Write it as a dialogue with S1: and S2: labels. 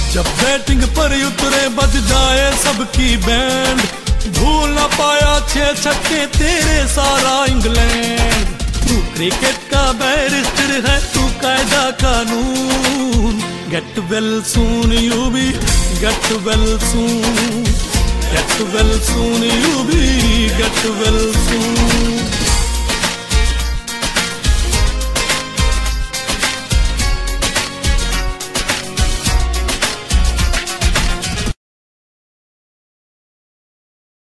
S1: जब बैटिंग पर उतरे बज जाए सबकी बैंड, भूल ना पाया 6 छक्के तेरे सारा इंग्लैंड। तू क्रिकेट का बैरिस्टर है, तू कायदा कानून। Get well soon you be, get well soon, get well soon you be, get well soon.